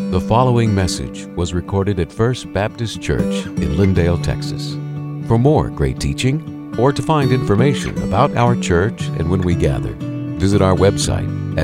The following message was recorded at First Baptist Church in Lindale, Texas. For more great teaching or to find information about our church and when we gather, visit our website at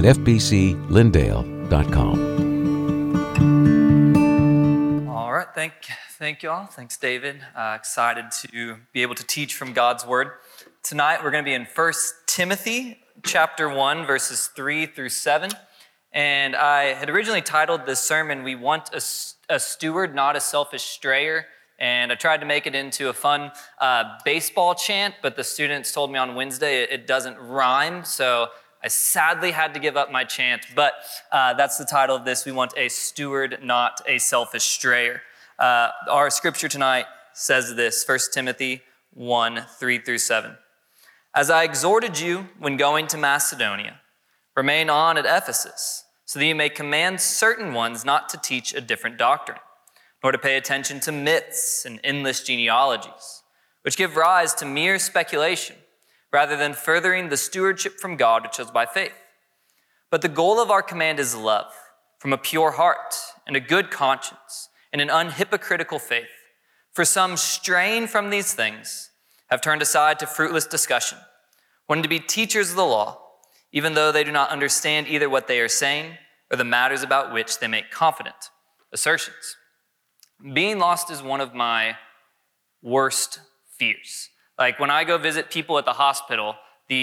fbclindale.com. All right, thank you all. Thanks, David. Excited to be able to teach from God's Word. Tonight we're going to be in 1 Timothy chapter 1, verses 3 through 7. And I had originally titled this sermon, "We Want a Steward, Not a Selfish Strayer." And I tried to make it into a fun baseball chant, but the students told me on Wednesday it doesn't rhyme, so I sadly had to give up my chant. But that's the title of this, "We Want a Steward, Not a Selfish Strayer." Our scripture tonight says this, 1 Timothy 1, 3 through 7. "As I exhorted you when going to Macedonia, remain on at Ephesus, so that you may command certain ones not to teach a different doctrine, nor to pay attention to myths and endless genealogies, which give rise to mere speculation, rather than furthering the stewardship from God which is by faith. But the goal of our command is love, from a pure heart and a good conscience and an unhypocritical faith. For some, straying from these things, have turned aside to fruitless discussion, wanting to be teachers of the law, even though they do not understand either what they are saying or the matters about which they make confident assertions." Being lost is one of my worst fears. Like when I go visit people at the hospital,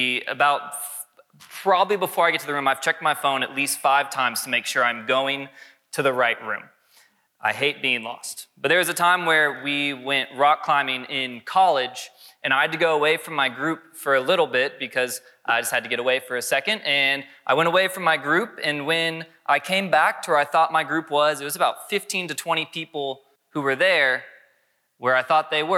probably before I get to the room, I've checked my phone at least 5 times to make sure I'm going to the right room. I hate being lost. But there was a time where we went rock climbing in college, and I had to go away from my group for a little bit because I just had to get away for a second. And I went away from my group, and when I came back to where I thought my group was, it was about 15 to 20 people who were there. Where I thought they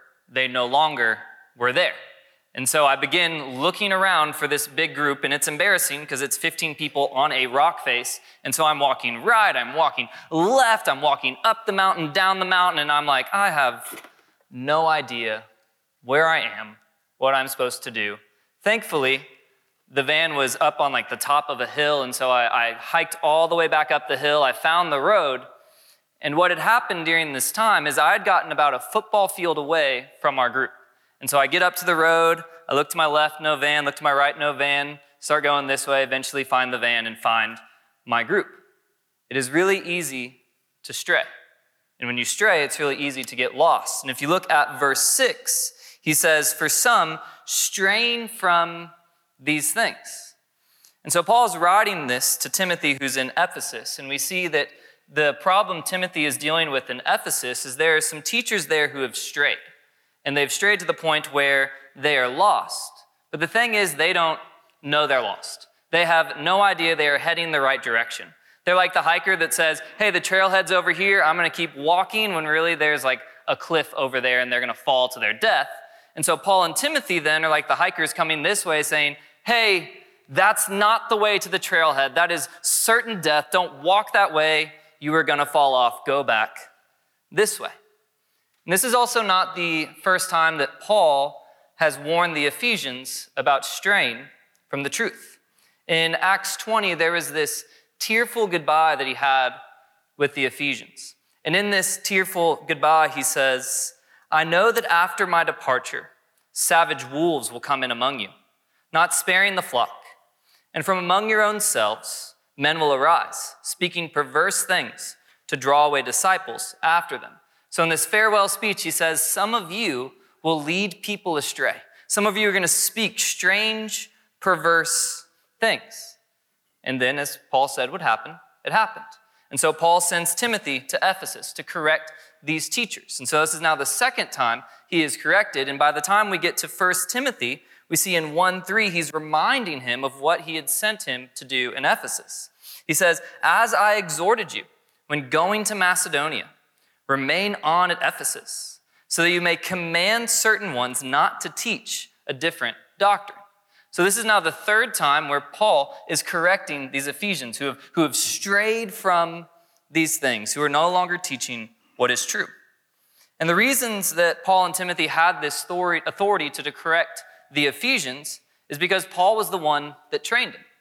no longer were there. And so I began looking around for this big group, and it's embarrassing because it's 15 people on a rock face. And so I'm walking right, I'm walking left, I'm walking up the mountain, down the mountain, and I'm like, I have no idea where I am, what I'm supposed to do. Thankfully, the van was up on like the top of a hill, and so I hiked all the way back up the hill. I found the road, and what had happened during this time is I had gotten about a football field away from our group. And so I get up to the road, I look to my left, no van, look to my right, no van, start going this way, eventually find the van and find my group. It is really easy to stray. And when you stray, it's really easy to get lost. And if you look at verse 6, he says, "For some, straying from these things." And so Paul's writing this to Timothy, who's in Ephesus, and we see that the problem Timothy is dealing with in Ephesus is there are some teachers there who have strayed. And they've strayed to the point where they are lost. But the thing is, they don't know they're lost. They have no idea they are heading the right direction. They're like the hiker that says, hey, the trailhead's over here, I'm going to keep walking, when really there's like a cliff over there and they're going to fall to their death. And so Paul and Timothy then are like the hikers coming this way saying, hey, that's not the way to the trailhead. That is certain death. Don't walk that way. You are going to fall off. Go back this way. And this is also not the first time that Paul has warned the Ephesians about straying from the truth. In Acts 20, there was this tearful goodbye that he had with the Ephesians. And in this tearful goodbye, he says, "I know that after my departure, savage wolves will come in among you, not sparing the flock. And from among your own selves, men will arise, speaking perverse things to draw away disciples after them." So in this farewell speech, he says, some of you will lead people astray. Some of you are going to speak strange, perverse things. And then, as Paul said would happen, it happened. And so Paul sends Timothy to Ephesus to correct these teachers. And so this is now the second time he is corrected. And by the time we get to 1 Timothy, we see in 1:3, he's reminding him of what he had sent him to do in Ephesus. He says, "As I exhorted you when going to Macedonia, remain on at Ephesus, so that you may command certain ones not to teach a different doctrine." So this is now the third time where Paul is correcting these Ephesians who have strayed from these things, who are no longer teaching what is true. And the reasons that Paul and Timothy had this authority to correct the Ephesians is because Paul was the one that trained him.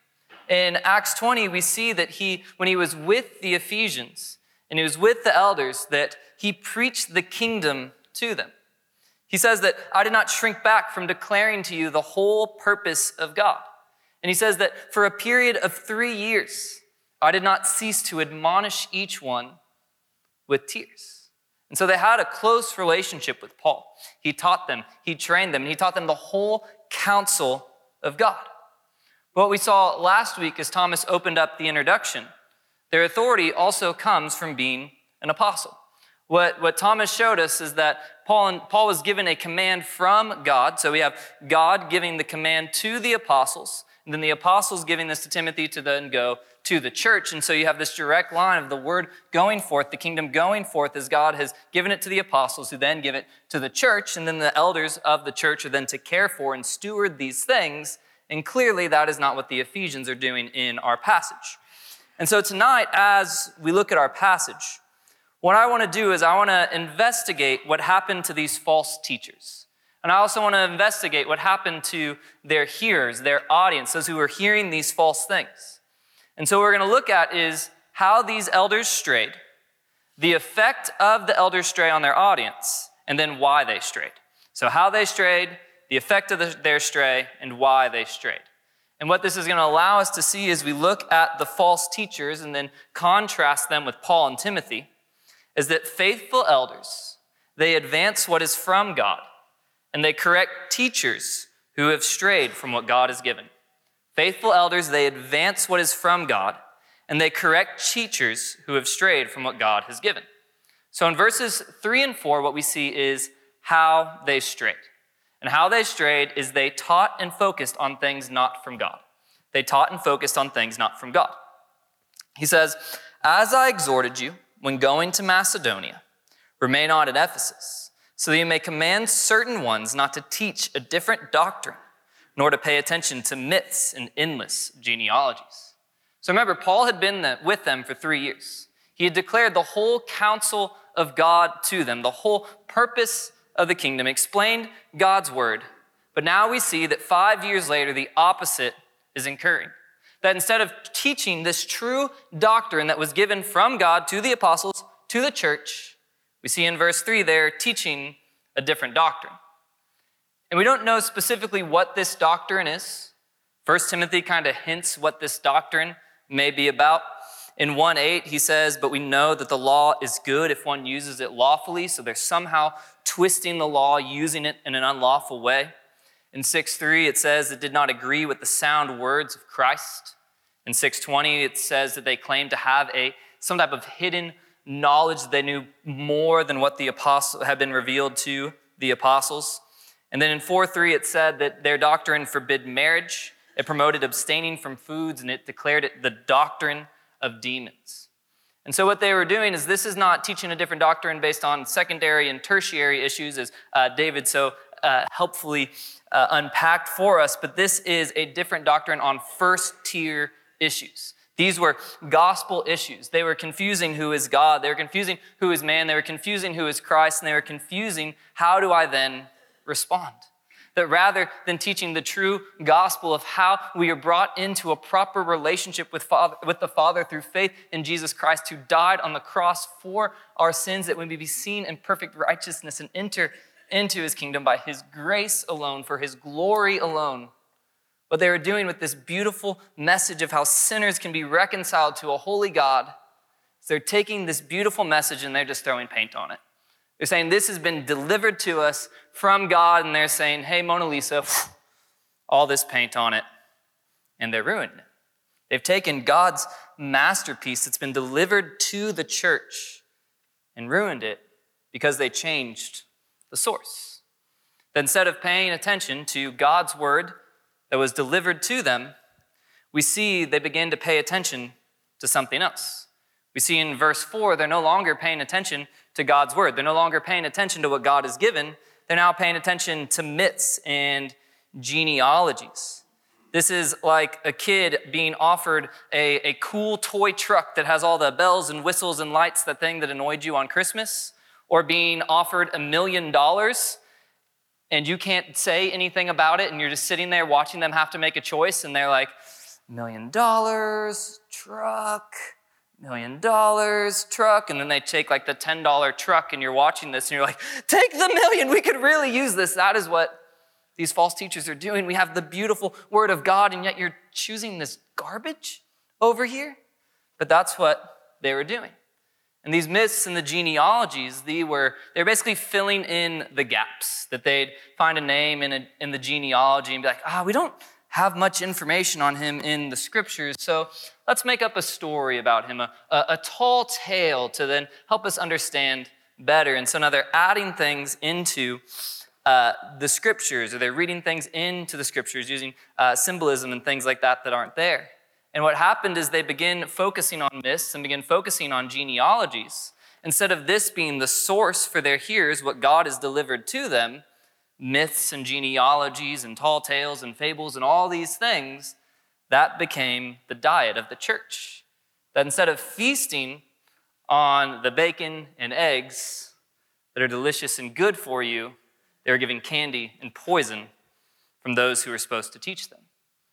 In Acts 20, we see that when he was with the Ephesians and he was with the elders, that he preached the kingdom to them. He says that I did not shrink back from declaring to you the whole purpose of God. And he says that for a period of 3 years, I did not cease to admonish each one with tears. And so they had a close relationship with Paul. He taught them, he trained them, and he taught them the whole counsel of God. What we saw last week as Thomas opened up the introduction, their authority also comes from being an apostle. What Thomas showed us is that Paul was given a command from God. So we have God giving the command to the apostles, and then the apostles giving this to Timothy to then go to the church. And so you have this direct line of the word going forth, the kingdom going forth as God has given it to the apostles who then give it to the church. And then the elders of the church are then to care for and steward these things. And clearly that is not what the Ephesians are doing in our passage. And so tonight, as we look at our passage, what I want to do is I want to investigate what happened to these false teachers. And I also want to investigate what happened to their hearers, their audience, those who were hearing these false things. And so what we're going to look at is how these elders strayed, the effect of the elders' stray on their audience, and then why they strayed. So how they strayed, the effect of their stray, and why they strayed. And what this is going to allow us to see as we look at the false teachers and then contrast them with Paul and Timothy is that faithful elders, they advance what is from God, and they correct teachers who have strayed from what God has given. Faithful elders, they advance what is from God, and they correct teachers who have strayed from what God has given. So in verses 3 and 4, what we see is how they strayed. And how they strayed is they taught and focused on things not from God. They taught and focused on things not from God. He says, as I exhorted you when going to Macedonia, remain on at Ephesus, so that you may command certain ones not to teach a different doctrine, nor to pay attention to myths and endless genealogies. So remember, Paul had been with them for 3 years. He had declared the whole counsel of God to them, the whole purpose of the kingdom, explained God's word. But now we see that 5 years later, the opposite is occurring. That instead of teaching this true doctrine that was given from God to the apostles, to the church, we see in verse 3, they're teaching a different doctrine. And we don't know specifically what this doctrine is. 1 Timothy kind of hints what this doctrine may be about. In 1:8, he says, but we know that the law is good if one uses it lawfully. So they're somehow twisting the law, using it in an unlawful way. In 6:3, it says it did not agree with the sound words of Christ. In 6:20, it says that they claimed to have some type of hidden knowledge that they knew more than what the apostle had been revealed to the apostles. And then in 4:3, it said that their doctrine forbid marriage. It promoted abstaining from foods, and it declared it the doctrine of demons. And so what they were doing is this is not teaching a different doctrine based on secondary and tertiary issues, as David so helpfully unpacked for us, but this is a different doctrine on first-tier issues. These were gospel issues. They were confusing who is God. They were confusing who is man. They were confusing who is Christ, and they were confusing how do I then respond. That rather than teaching the true gospel of how we are brought into a proper relationship with the Father through faith in Jesus Christ, who died on the cross for our sins, that we may be seen in perfect righteousness and enter into his kingdom by his grace alone, for his glory alone. What they were doing with this beautiful message of how sinners can be reconciled to a holy God, is they're taking this beautiful message and they're just throwing paint on it. They're saying this has been delivered to us from God, and they're saying, hey, Mona Lisa, all this paint on it, and they're ruining it. They've taken God's masterpiece that's been delivered to the church and ruined it because they changed the source. That instead of paying attention to God's word that was delivered to them, we see they begin to pay attention to something else. We see in verse 4, they're no longer paying attention to God's word. They're no longer paying attention to what God has given. They're now paying attention to myths and genealogies. This is like a kid being offered a cool toy truck that has all the bells and whistles and lights, that thing that annoyed you on Christmas, or being offered $1 million and you can't say anything about it, and you're just sitting there watching them have to make a choice, and they're like, $1 million, truck, $1 million, truck, and then they take like the $10 truck, and you're watching this and you're like, take the million, we could really use this. That is what these false teachers are doing. We have the beautiful word of God, and yet you're choosing this garbage over here. But that's what they were doing. And these myths and the genealogies, they're basically filling in the gaps, that they'd find a name in the genealogy and be like, we don't have much information on him in the scriptures, so let's make up a story about him, a tall tale to then help us understand better. And so now they're adding things into the scriptures, or they're reading things into the scriptures using symbolism and things like that aren't there. And what happened is they begin focusing on myths and begin focusing on genealogies. Instead of this being the source for their hearers, what God has delivered to them, myths and genealogies and tall tales and fables and all these things, that became the diet of the church. That instead of feasting on the bacon and eggs that are delicious and good for you, they were giving candy and poison from those who were supposed to teach them.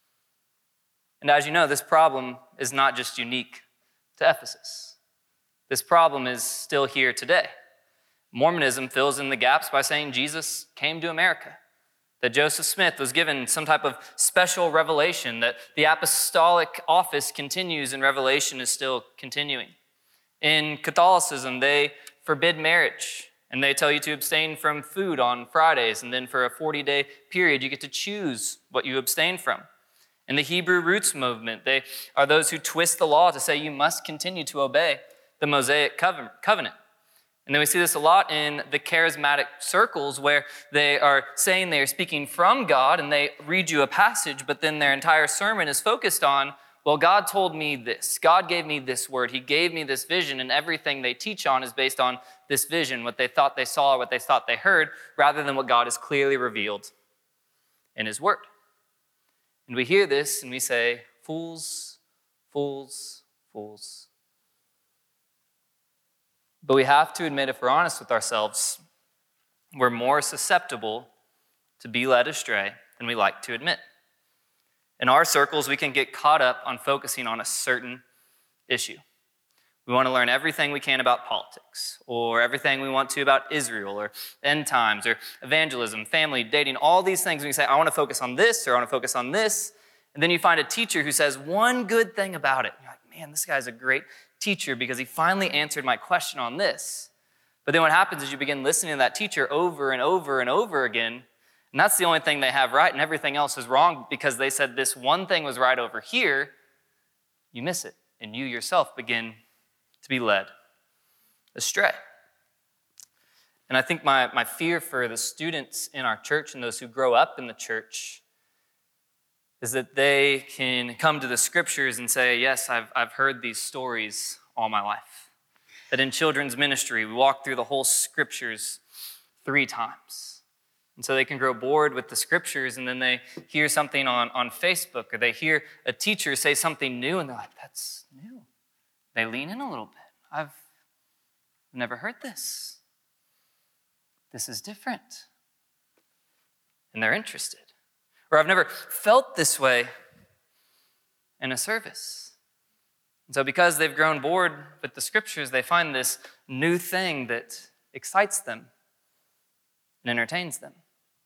And as you know, this problem is not just unique to Ephesus. This problem is still here today. Mormonism fills in the gaps by saying Jesus came to America, that Joseph Smith was given some type of special revelation, that the apostolic office continues and revelation is still continuing. In Catholicism, they forbid marriage, and they tell you to abstain from food on Fridays, and then for a 40-day period, you get to choose what you abstain from. In the Hebrew Roots movement, they are those who twist the law to say you must continue to obey the Mosaic covenant. And then we see this a lot in the charismatic circles, where they are saying they are speaking from God, and they read you a passage, but then their entire sermon is focused on, well, God told me this. God gave me this word. He gave me this vision, and everything they teach on is based on this vision, what they thought they saw, what they thought they heard, rather than what God has clearly revealed in his word. And we hear this and we say, fools, fools, fools. But we have to admit, if we're honest with ourselves, we're more susceptible to be led astray than we like to admit. In our circles, we can get caught up on focusing on a certain issue. We want to learn everything we can about politics, or everything we want to about Israel, or end times, or evangelism, family, dating, all these things. And we say, I want to focus on this, or I want to focus on this. And then you find a teacher who says one good thing about it. You're like, man, this guy's a great teacher because he finally answered my question on this. But then what happens is you begin listening to that teacher over and over and over again, and that's the only thing they have right, and everything else is wrong because they said this one thing was right over here. You miss it, and you yourself begin to be led astray. And I think my fear for the students in our church and those who grow up in the church is that they can come to the scriptures and say, yes, I've heard these stories all my life. That in children's ministry, we walk through the whole scriptures 3 times. And so they can grow bored with the scriptures, and then they hear something on Facebook, or they hear a teacher say something new, and they're like, that's new. They lean in a little bit. I've never heard this. This is different. And they're interested. Or I've never felt this way in a service. And so because they've grown bored with the scriptures, they find this new thing that excites them and entertains them.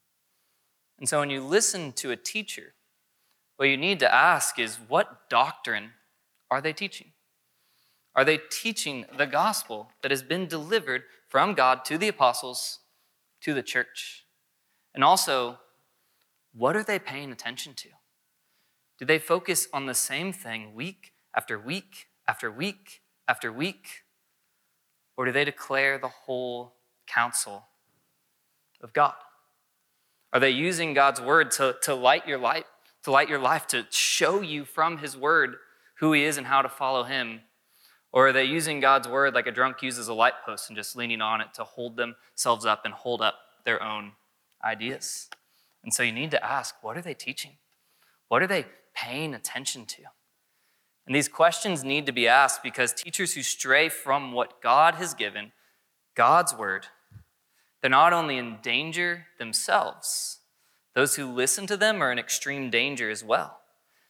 And so when you listen to a teacher, what you need to ask is, what doctrine are they teaching? Are they teaching the gospel that has been delivered from God to the apostles, to the church? And also, what are they paying attention to? Do they focus on the same thing week after week after week after week? Or do they declare the whole counsel of God? Are they using God's word to light your life, to show you from his word who he is and how to follow him? Or are they using God's word like a drunk uses a light post and just leaning on it to hold themselves up and hold up their own ideas? And so you need to ask, what are they teaching? What are they paying attention to? And these questions need to be asked because teachers who stray from what God has given, God's word, they're not only in danger themselves, those who listen to them are in extreme danger as well.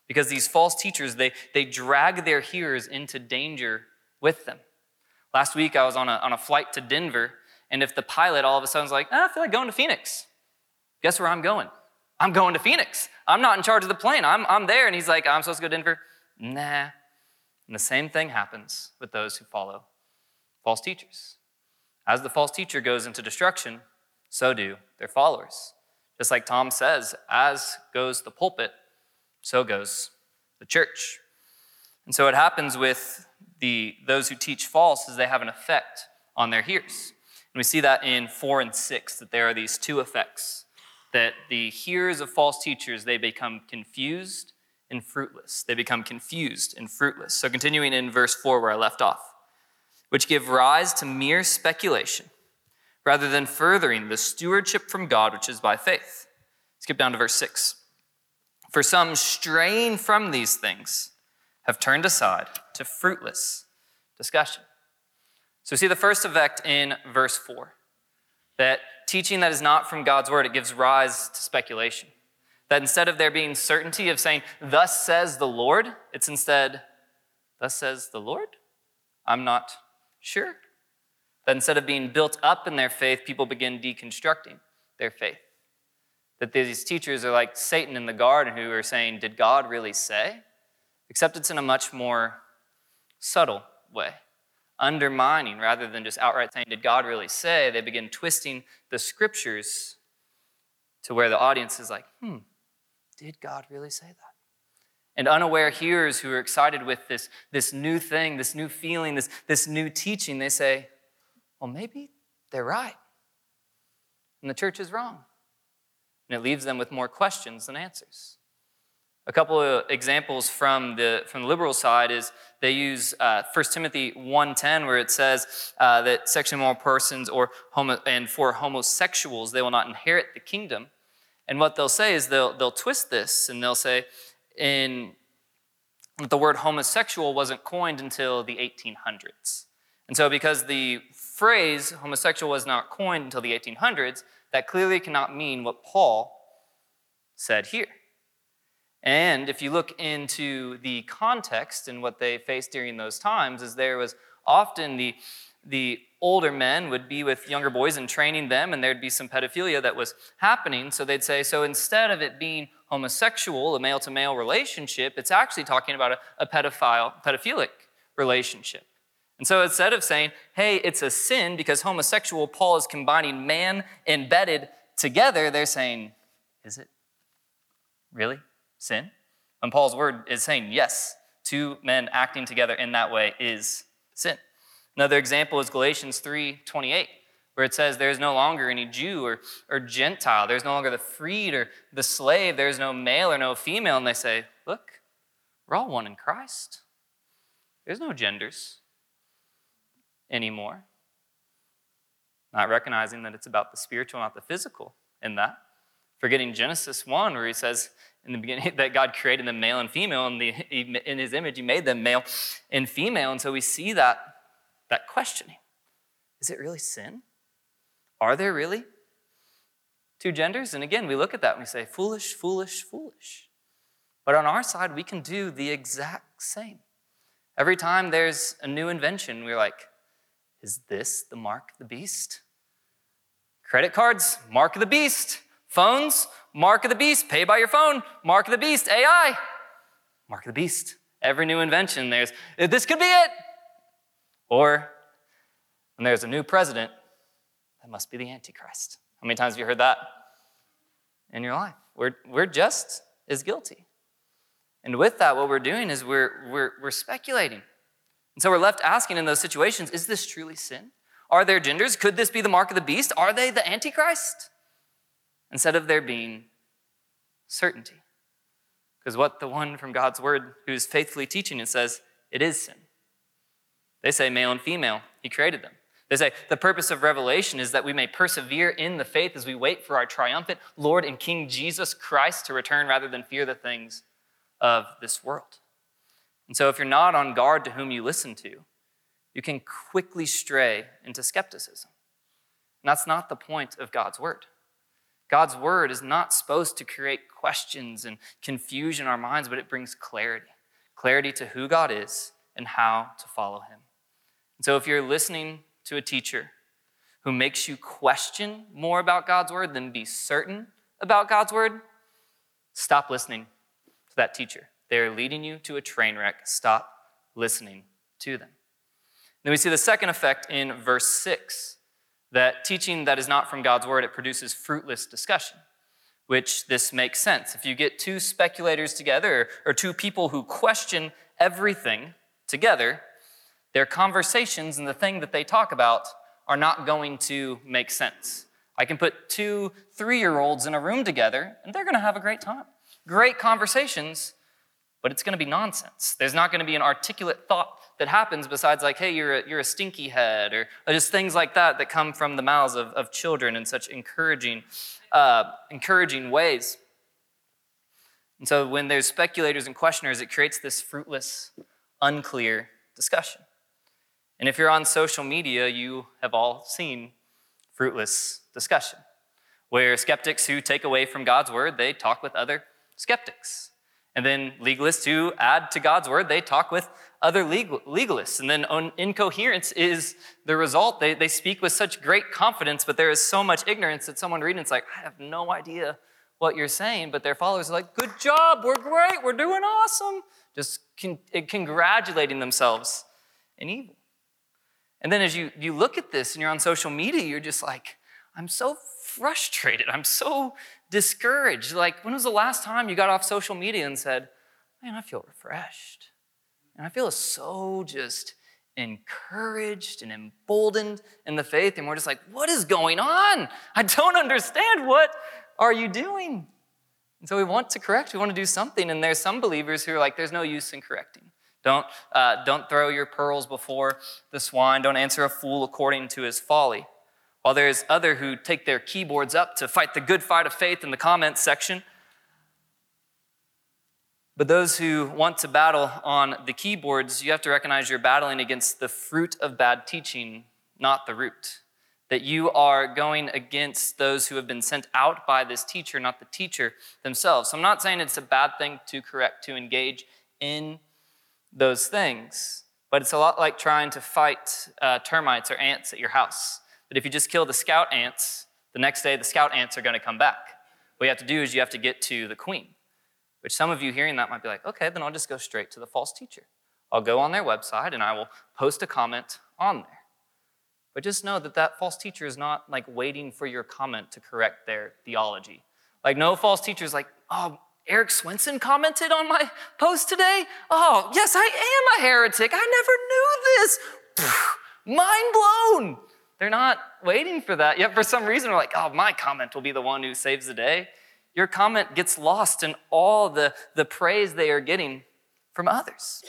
because these false teachers, they drag their hearers into danger with them. Last week, I was on a flight to Denver, and if the pilot all of a sudden is like, I feel like going to Phoenix, guess where I'm going? I'm going to Phoenix. I'm not in charge of the plane. I'm there, and he's like, I'm supposed to go to Denver? Nah. And the same thing happens with those who follow false teachers. As the false teacher goes into destruction, so do their followers. Just like Tom says, as goes the pulpit, so goes the church. And so what happens with those who teach false is they have an effect on their hearers. And we see that in 4 and 6, that there are these two effects, that the hearers of false teachers, they become confused and fruitless. They become confused and fruitless. So continuing in verse 4 where I left off, which give rise to mere speculation, rather than furthering the stewardship from God, which is by faith. Skip down to verse 6. For some, straying from these things, have turned aside to fruitless discussion. So we see the first effect in verse 4, that teaching that is not from God's word, it gives rise to speculation. That instead of there being certainty of saying, thus says the Lord, it's instead, thus says the Lord? I'm not sure. That instead of being built up in their faith, people begin deconstructing their faith. That these teachers are like Satan in the garden who are saying, did God really say? Except it's in a much more subtle way. Undermining rather than just outright saying, did God really say? They begin twisting the scriptures to where the audience is like, did God really say that? And unaware hearers who are excited with this new thing, this new feeling, this new teaching, they say, well, maybe they're right. And the church is wrong. And it leaves them with more questions than answers. A couple of examples from the liberal side is they use 1 Timothy 1:10, where it says that sexually immoral persons and for homosexuals, they will not inherit the kingdom. And what they'll say is they'll twist this, and they'll say that the word homosexual wasn't coined until the 1800s. And so because the phrase homosexual was not coined until the 1800s, that clearly cannot mean what Paul said here. And if you look into the context and what they faced during those times, is there was often the older men would be with younger boys and training them, and there'd be some pedophilia that was happening. So they'd say, so instead of it being homosexual, a male-to-male relationship, it's actually talking about a pedophilic relationship. And so instead of saying, hey, it's a sin because homosexual, Paul is combining man and bedded together, they're saying, is it really sin? And Paul's word is saying, yes, two men acting together in that way is sin. Another example is Galatians 3:28, where it says there is no longer any Jew or Gentile. There's no longer the freed or the slave. There's no male or no female. And they say, look, we're all one in Christ. There's no genders anymore. Not recognizing that it's about the spiritual, not the physical in that. Forgetting Genesis 1, where he says in the beginning that God created them male and female, and in his image he made them male and female. And so we see that questioning. Is it really sin? Are there really two genders? And again, we look at that and we say, foolish, foolish, foolish. But on our side, we can do the exact same. Every time there's a new invention, we're like, is this the mark of the beast? Credit cards, mark of the beast. Phones, mark of the beast. Pay by your phone, mark of the beast. AI, mark of the beast. Every new invention, this could be it. Or when there's a new president, that must be the Antichrist. How many times have you heard that in your life? We're just as guilty. And with that, what we're doing is we're speculating. And so we're left asking in those situations, is this truly sin? Are there genders? Could this be the mark of the beast? Are they the Antichrist? Instead of there being certainty. Because what the one from God's word who's faithfully teaching it says, it is sin. They say male and female, he created them. They say the purpose of revelation is that we may persevere in the faith as we wait for our triumphant Lord and King Jesus Christ to return rather than fear the things of this world. And so if you're not on guard to whom you listen to, you can quickly stray into skepticism. And that's not the point of God's word. God's word is not supposed to create questions and confusion in our minds, but it brings clarity. Clarity to who God is and how to follow him. And so if you're listening to a teacher who makes you question more about God's word than be certain about God's word, stop listening to that teacher. They're leading you to a train wreck. Stop listening to them. Then we see the second effect in verse 6, that teaching that is not from God's word, it produces fruitless discussion, which this makes sense. If you get two speculators together or two people who question everything together, their conversations and the thing that they talk about are not going to make sense. I can put 2 3-year-olds in a room together and they're going to have a great time. Great conversations, but it's going to be nonsense. There's not going to be an articulate thought that happens besides like, hey, you're a stinky head, or just things like that come from the mouths of children in such encouraging ways. And so when there's speculators and questioners, it creates this fruitless, unclear discussion. And if you're on social media, you have all seen fruitless discussion, where skeptics who take away from God's word, they talk with other skeptics. And then legalists who add to God's word, they talk with other legalists. And then incoherence is the result. They speak with such great confidence, but there is so much ignorance that someone reading it's like, I have no idea what you're saying, but their followers are like, good job, we're great, we're doing awesome. Just congratulating themselves in evil. And then as you look at this and you're on social media, you're just like, I'm so frustrated. I'm so discouraged. Like, when was the last time you got off social media and said, man, I feel refreshed. And I feel so just encouraged and emboldened in the faith. And we're just like, what is going on? I don't understand. What are you doing? And so we want to correct. We want to do something. And there's some believers who are like, there's no use in correcting. Don't throw your pearls before the swine. Don't answer a fool according to his folly. While there's other who take their keyboards up to fight the good fight of faith in the comments section. But those who want to battle on the keyboards, you have to recognize you're battling against the fruit of bad teaching, not the root. That you are going against those who have been sent out by this teacher, not the teacher themselves. So I'm not saying it's a bad thing to correct, to engage in those things, but it's a lot like trying to fight termites or ants at your house. But if you just kill the scout ants, the next day the scout ants are going to come back. What you have to do is you have to get to the queen, which some of you hearing that might be like, okay, then I'll just go straight to the false teacher. I'll go on their website and I will post a comment on there. But just know that that false teacher is not like waiting for your comment to correct their theology. Like no false teacher is like, oh, Eric Swenson commented on my post today? Oh, yes, I am a heretic. I never knew this. Mind blown. They're not waiting for that. Yet for some reason, we're like, oh, my comment will be the one who saves the day. Your comment gets lost in all the praise they are getting from others.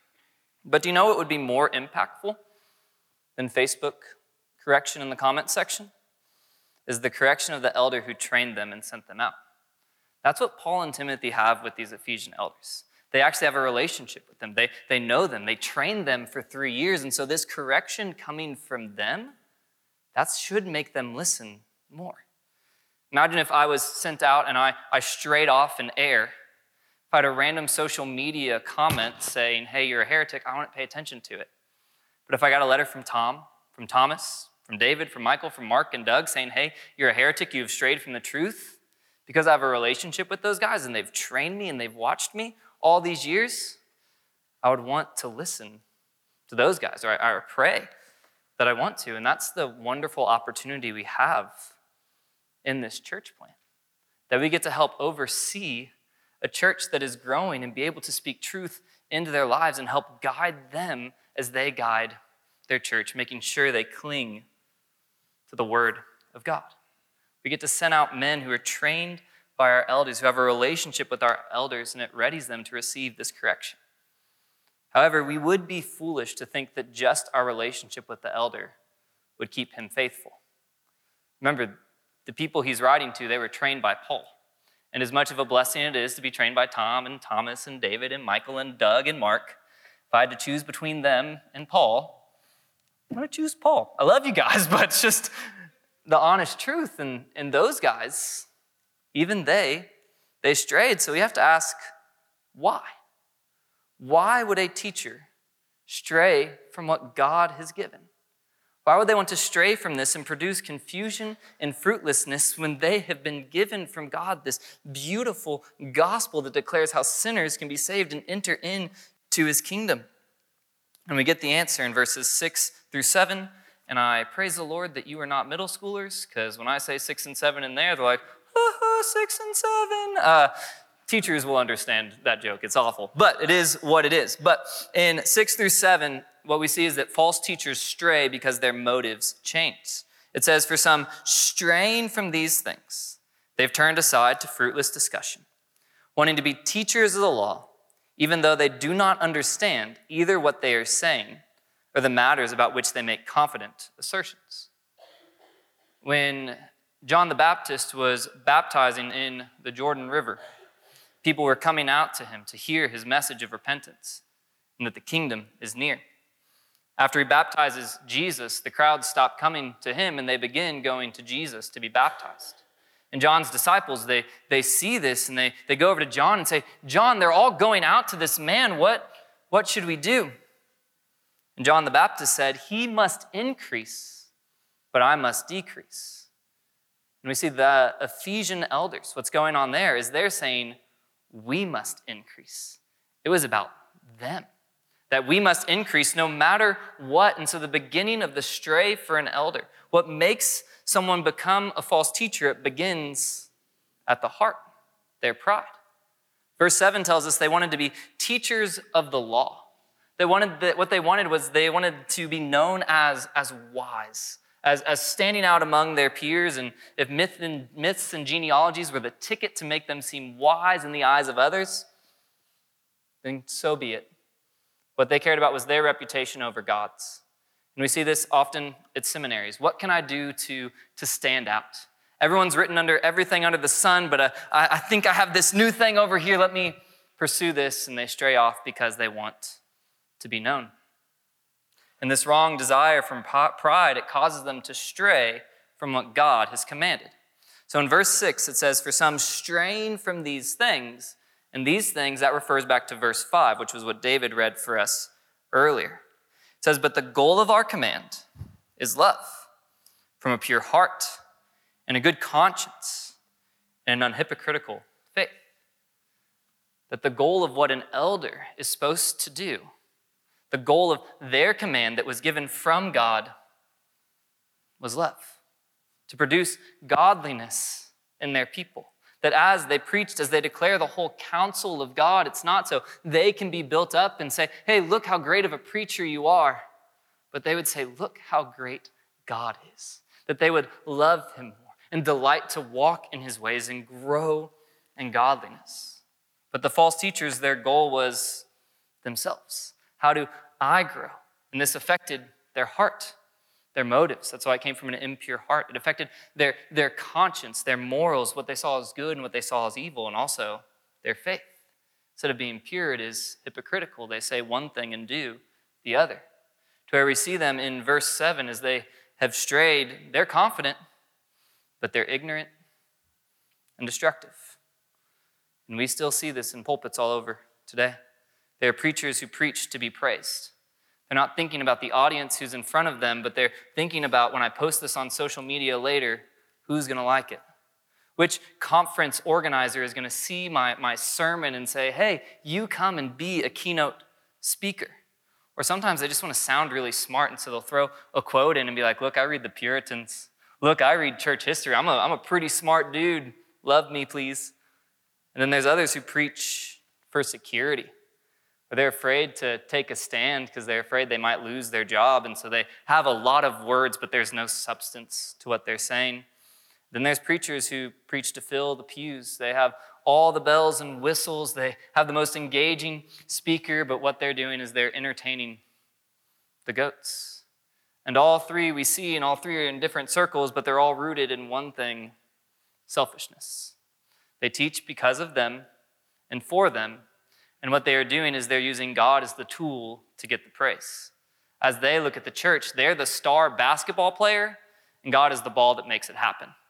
But do you know what would be more impactful than Facebook correction in the comment section? Is the correction of the elder who trained them and sent them out. That's what Paul and Timothy have with these Ephesian elders. They actually have a relationship with them. They know them. They trained them for 3 years. And so this correction coming from them, that should make them listen more. Imagine if I was sent out and I strayed off in air. If I had a random social media comment saying, hey, you're a heretic, I wouldn't pay attention to it. But if I got a letter from Tom, from Thomas, from David, from Michael, from Mark and Doug saying, hey, you're a heretic, you've strayed from the truth, because I have a relationship with those guys and they've trained me and they've watched me all these years, I would want to listen to those guys, or I pray that I want to. And that's the wonderful opportunity we have in this church plant, that we get to help oversee a church that is growing and be able to speak truth into their lives and help guide them as they guide their church, making sure they cling to the word of God. We get to send out men who are trained by our elders, who have a relationship with our elders, and it readies them to receive this correction. However, we would be foolish to think that just our relationship with the elder would keep him faithful. Remember, the people he's writing to, they were trained by Paul. And as much of a blessing it is to be trained by Tom and Thomas and David and Michael and Doug and Mark, if I had to choose between them and Paul, I'm going to choose Paul. I love you guys, but it's just the honest truth. And those guys, even they strayed. So we have to ask, why? Why would a teacher stray from what God has given? Why would they want to stray from this and produce confusion and fruitlessness when they have been given from God this beautiful gospel that declares how sinners can be saved and enter into his kingdom? And we get the answer in verses 6 through 7. And I praise the Lord that you are not middle schoolers, because when I say 6 and 7 in there, they're like, 6 and 7. Teachers will understand that joke. It's awful, but it is what it is. But in 6 through 7, what we see is that false teachers stray because their motives change. It says, for some straying from these things, they've turned aside to fruitless discussion, wanting to be teachers of the law, even though they do not understand either what they are saying or the matters about which they make confident assertions. When John the Baptist was baptizing in the Jordan River, people were coming out to him to hear his message of repentance and that the kingdom is near. After he baptizes Jesus, the crowd stop coming to him and they begin going to Jesus to be baptized. And John's disciples, they see this and they go over to John and say, John, they're all going out to this man. What should we do? And John the Baptist said, he must increase, but I must decrease. And we see the Ephesian elders, what's going on there is they're saying, we must increase. It was about them, that we must increase no matter what. And so the beginning of the stray for an elder, what makes someone become a false teacher, it begins at the heart, their pride. Verse 7 tells us they wanted to be teachers of the law. What they wanted was they wanted to be known as wise, as standing out among their peers. And if myths and genealogies were the ticket to make them seem wise in the eyes of others, then so be it. What they cared about was their reputation over God's. And we see this often at seminaries. What can I do to stand out? Everyone's written under everything under the sun, but I think I have this new thing over here. Let me pursue this. And they stray off because they want to be known. And this wrong desire from pride, it causes them to stray from what God has commanded. So in verse 6, it says, for some straying from these things, and these things, that refers back to verse 5, which was what David read for us earlier. It says, but the goal of our command is love from a pure heart and a good conscience and an unhypocritical faith. That the goal of what an elder is supposed to do, the goal of their command that was given from God, was love, to produce godliness in their people. That as they preached, as they declare the whole counsel of God, it's not so they can be built up and say, hey, look how great of a preacher you are. But they would say, look how great God is. That they would love him more and delight to walk in his ways and grow in godliness. But the false teachers, their goal was themselves. How do I grow? And this affected their heart, their motives. That's why it came from an impure heart. It affected their conscience, their morals, what they saw as good and what they saw as evil, and also their faith. Instead of being pure, it is hypocritical. They say one thing and do the other. To where we see them in verse 7 as they have strayed, they're confident, but they're ignorant and destructive. And we still see this in pulpits all over today. There are preachers who preach to be praised. They're not thinking about the audience who's in front of them, but they're thinking about, when I post this on social media later, who's going to like it? Which conference organizer is going to see my sermon and say, hey, you come and be a keynote speaker? Or sometimes they just want to sound really smart, and so they'll throw a quote in and be like, look, I read the Puritans. Look, I read church history. I'm a pretty smart dude. Love me, please. And then there's others who preach for security. Or they're afraid to take a stand because they're afraid they might lose their job. And so they have a lot of words, but there's no substance to what they're saying. Then there's preachers who preach to fill the pews. They have all the bells and whistles. They have the most engaging speaker, but what they're doing is they're entertaining the goats. And all three we see, and all three are in different circles, but they're all rooted in one thing: selfishness. They teach because of them and for them. And what they are doing is they're using God as the tool to get the praise. As they look at the church, they're the star basketball player, and God is the ball that makes it happen.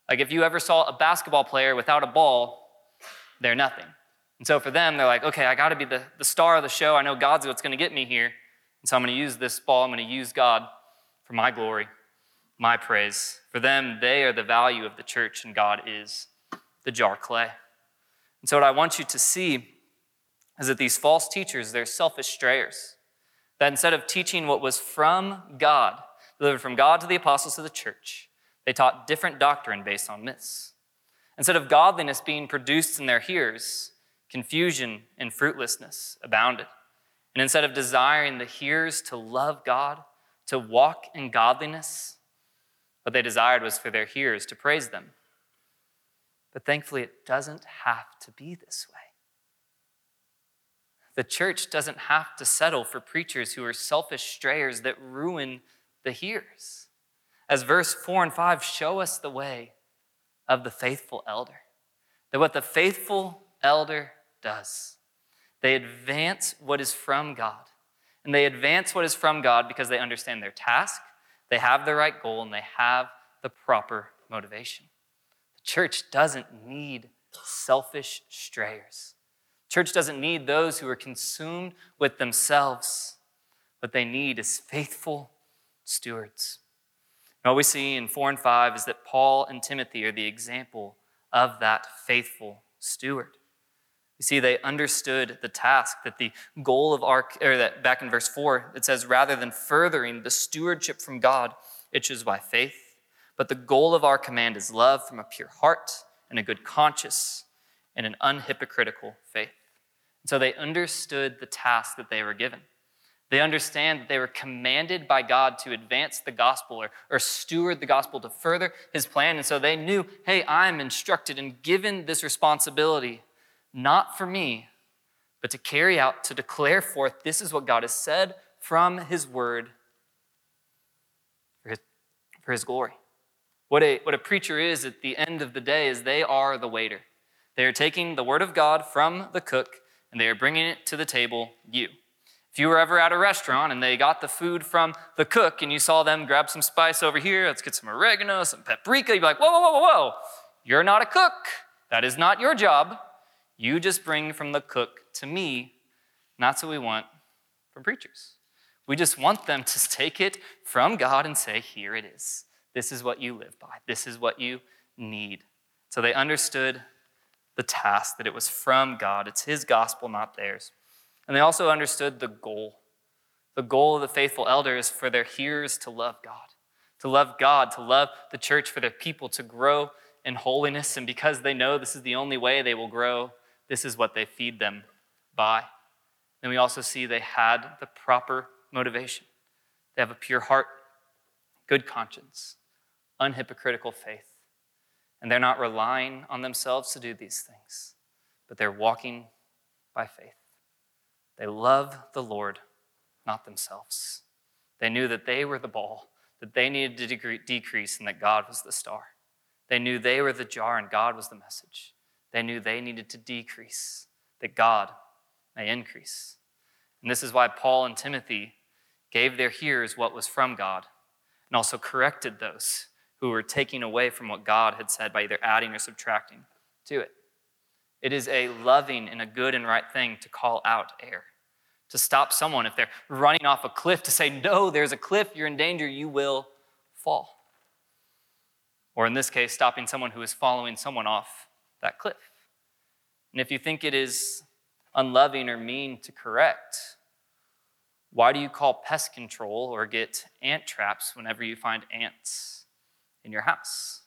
Like if you ever saw a basketball player without a ball, they're nothing. And so for them, they're like, okay, I got to be the star of the show. I know God's what's going to get me here. And so I'm going to use this ball. I'm going to use God for my glory, my praise. For them, they are the value of the church, and God is the jar clay. And so what I want you to see is that these false teachers, they're selfish strayers. That instead of teaching what was from God, delivered from God to the apostles of the church, they taught different doctrine based on myths. Instead of godliness being produced in their hearers, confusion and fruitlessness abounded. And instead of desiring the hearers to love God, to walk in godliness, what they desired was for their hearers to praise them. But thankfully, it doesn't have to be this way. The church doesn't have to settle for preachers who are selfish strayers that ruin the hearers. As verse 4 and 5 show us the way of the faithful elder. That what the faithful elder does, they advance what is from God. And they advance what is from God because they understand their task, they have the right goal, and they have the proper motivation. The church doesn't need selfish strayers. Church doesn't need those who are consumed with themselves. What they need is faithful stewards. And what we see in 4 and 5 is that Paul and Timothy are the example of that faithful steward. You see, they understood the task, that the goal of that back in verse 4, it says, rather than furthering the stewardship from God, it is by faith. But the goal of our command is love from a pure heart and a good conscience and an unhypocritical faith. And so they understood the task that they were given. They understand that they were commanded by God to advance the gospel or steward the gospel to further his plan. And so they knew, hey, I'm instructed and given this responsibility, not for me, but to carry out, to declare forth, this is what God has said from his word for his glory. What a preacher is at the end of the day is they are the waiter. They are taking the word of God from the cook and they are bringing it to the table, you. If you were ever at a restaurant and they got the food from the cook and you saw them grab some spice over here, let's get some oregano, some paprika, you'd be like, whoa, whoa, whoa, whoa, whoa. You're not a cook. That is not your job. You just bring from the cook to me. And that's what we want from preachers. We just want them to take it from God and say, here it is. This is what you live by. This is what you need. So they understood the task, that it was from God. It's his gospel, not theirs. And they also understood the goal. The goal of the faithful elder is for their hearers to love God, to love the church, for their people to grow in holiness. And because they know this is the only way they will grow, this is what they feed them by. And we also see they had the proper motivation. They have a pure heart, good conscience, unhypocritical faith. And they're not relying on themselves to do these things, but they're walking by faith. They love the Lord, not themselves. They knew that they were the ball, that they needed to decrease, and that God was the star. They knew they were the jar and God was the message. They knew they needed to decrease, that God may increase. And this is why Paul and Timothy gave their hearers what was from God and also corrected those who were taking away from what God had said by either adding or subtracting to it. It is a loving and a good and right thing to call out error, to stop someone if they're running off a cliff, to say, no, there's a cliff, you're in danger, you will fall. Or in this case, stopping someone who is following someone off that cliff. And if you think it is unloving or mean to correct, why do you call pest control or get ant traps whenever you find ants in your house?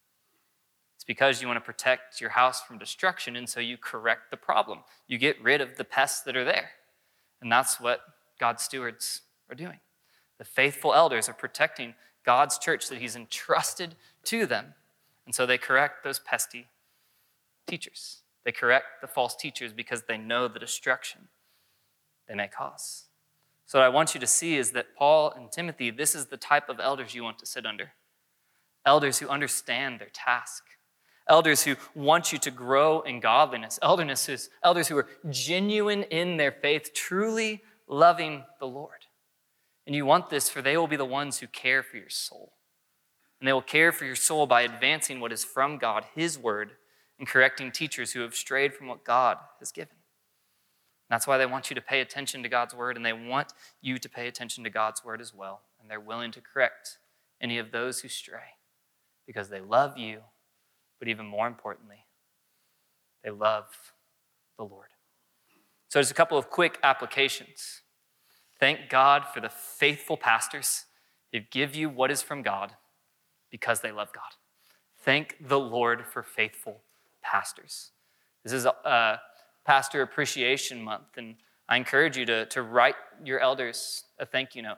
It's because you want to protect your house from destruction, and so you correct the problem. You get rid of the pests that are there. And that's what God's stewards are doing. The faithful elders are protecting God's church that he's entrusted to them. And so they correct those pesky teachers. They correct the false teachers because they know the destruction they may cause. So what I want you to see is that Paul and Timothy, this is the type of elders you want to sit under. Elders who understand their task. Elders who want you to grow in godliness. Elders who are genuine in their faith, truly loving the Lord. And you want this, for they will be the ones who care for your soul. And they will care for your soul by advancing what is from God, his word, and correcting teachers who have strayed from what God has given. That's why they want you to pay attention to God's word, and they want you to pay attention to God's word as well. And they're willing to correct any of those who stray because they love you, but even more importantly, they love the Lord. So there's a couple of quick applications. Thank God for the faithful pastors who give you what is from God because they love God. Thank the Lord for faithful pastors. This is a Pastor Appreciation Month, and I encourage you to write your elders a thank you note.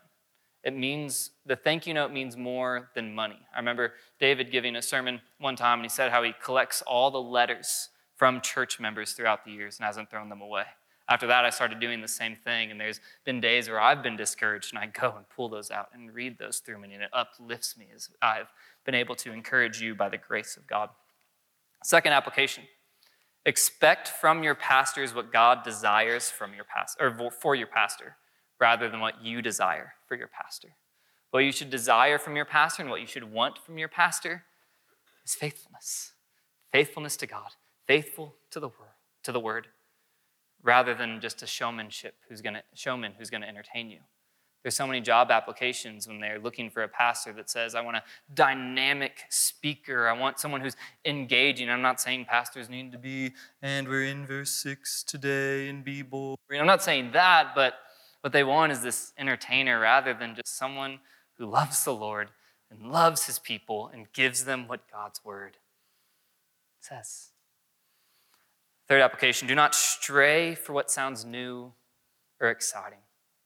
The thank you note means more than money. I remember David giving a sermon one time, and he said how he collects all the letters from church members throughout the years and hasn't thrown them away. After that, I started doing the same thing, and there's been days where I've been discouraged, and I go and pull those out and read those through me, and it uplifts me as I've been able to encourage you by the grace of God. Second application, expect from your pastors what God desires from your pastor, or for your pastor, rather than what you desire for your pastor. What you should desire from your pastor and what you should want from your pastor is faithfulness. Faithfulness to God, faithful to the word, rather than just a showman who's going to entertain you. There's so many job applications when they're looking for a pastor that says, I want a dynamic speaker. I want someone who's engaging. I'm not saying pastors need to be, and we're in verse 6 today, and be bold. I'm not saying that, but what they want is this entertainer rather than just someone who loves the Lord and loves his people and gives them what God's word says. Third application, do not stray for what sounds new or exciting.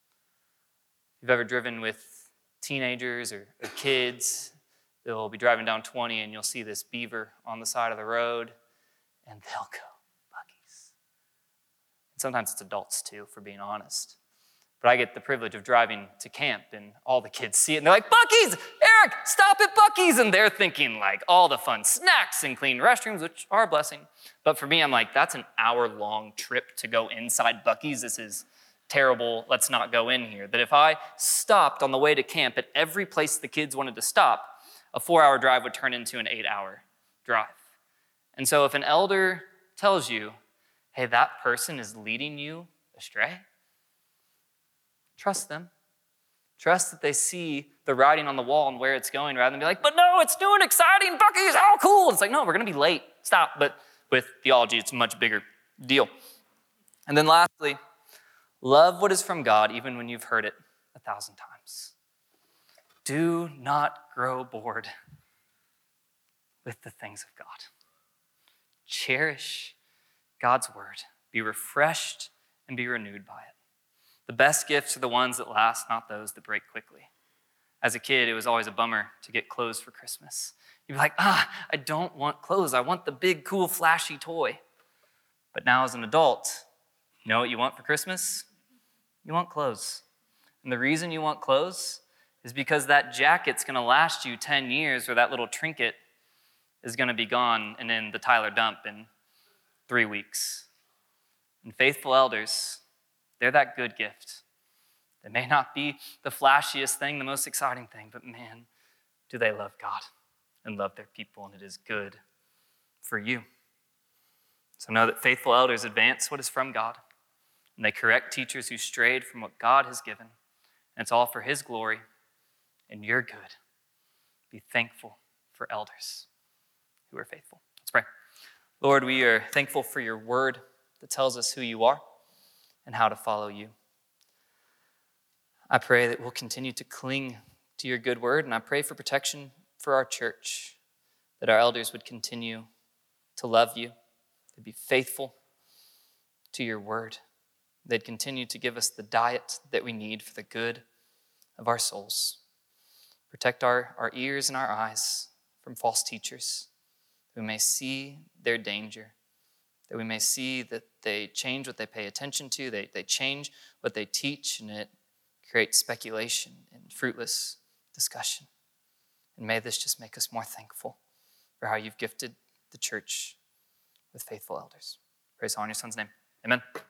If you've ever driven with teenagers or kids, they'll be driving down 20 and you'll see this beaver on the side of the road and they'll go, Buc-ee's. And sometimes it's adults too, for being honest. But I get the privilege of driving to camp and all the kids see it and they're like, Buc-ee's! Eric, stop at Buc-ee's! And they're thinking like all the fun snacks and clean restrooms, which are a blessing. But for me, I'm like, that's an hour-long trip to go inside Buc-ee's. This is terrible, let's not go in here. That if I stopped on the way to camp at every place the kids wanted to stop, a 4-hour drive would turn into an 8-hour drive. And so if an elder tells you, hey, that person is leading you astray, trust them. Trust that they see the writing on the wall and where it's going rather than be like, but no, it's new and exciting, Buc-ee's, how cool. It's like, no, we're going to be late. Stop. But with theology, it's a much bigger deal. And then lastly, love what is from God even when you've heard it 1,000 times. Do not grow bored with the things of God. Cherish God's word. Be refreshed and be renewed by it. The best gifts are the ones that last, not those that break quickly. As a kid, it was always a bummer to get clothes for Christmas. You'd be like, I don't want clothes. I want the big, cool, flashy toy. But now as an adult, you know what you want for Christmas? You want clothes. And the reason you want clothes is because that jacket's going to last you 10 years or that little trinket is going to be gone and in the Tyler dump in 3 weeks. And faithful elders, they're that good gift. They may not be the flashiest thing, the most exciting thing, but man, do they love God and love their people, and it is good for you. So know that faithful elders advance what is from God, and they correct teachers who strayed from what God has given, and it's all for his glory and your good. Be thankful for elders who are faithful. Let's pray. Lord, we are thankful for your word that tells us who you are and how to follow you. I pray that we'll continue to cling to your good word, and I pray for protection for our church, that our elders would continue to love you, to be faithful to your word. They'd continue to give us the diet that we need for the good of our souls. Protect our ears and our eyes from false teachers, that we may see their danger, that we may see that they change what they pay attention to, they change what they teach, and it creates speculation and fruitless discussion. And may this just make us more thankful for how you've gifted the church with faithful elders. Praise all in your son's name. Amen.